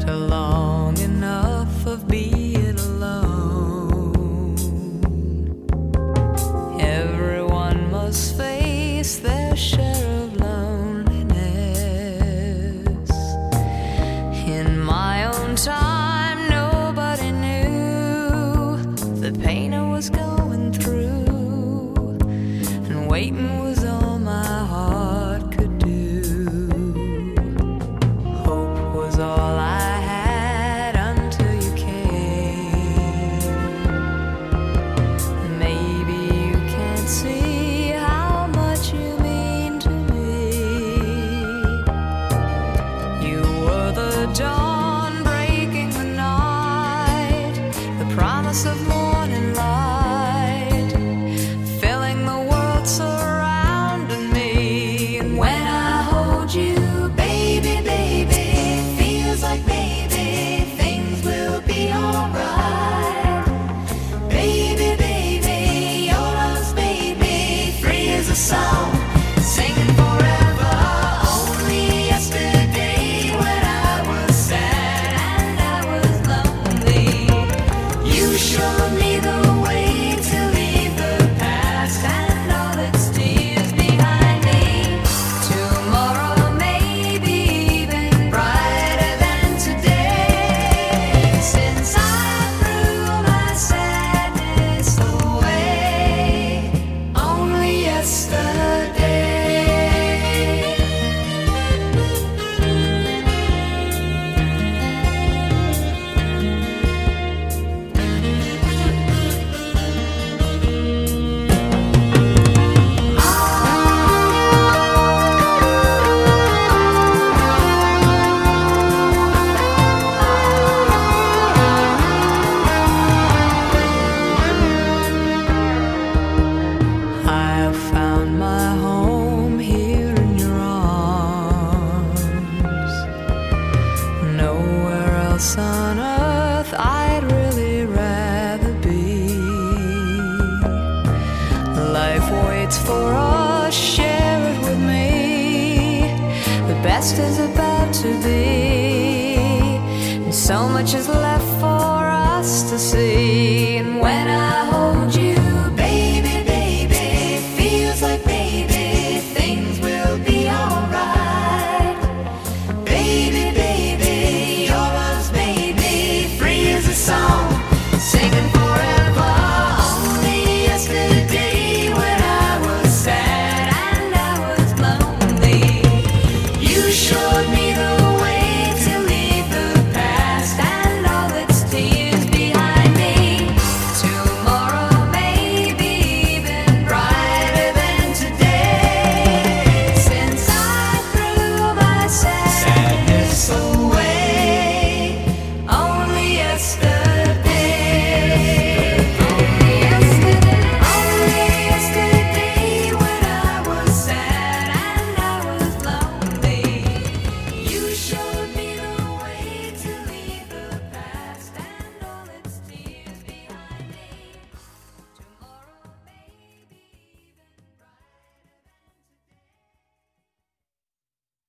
long enough of being alone. Everyone must face their share of loneliness. In my own time, nobody knew the pain I was going through, and waiting was all my heart could do. Hope was all I had until you came. Maybe you can't see how much you mean to me. You were the dawn breaking the night, the promise of morning light, filling the world surrounding me. And when I hold you, baby, baby, feels like maybe things will be alright. Baby, baby, your love's made me free as a song, singing forever. Only yesterday when I was sad and I was lonely, you showed me the way to leave the past and all its tears behind me. Tomorrow may be even brighter than today, since I threw my sadness away. Only yesterday. I have found my home here in your arms. Nowhere else on earth I'd really rather be. Life waits for us, share it with me. The best is about to be, and so much is left for us to see.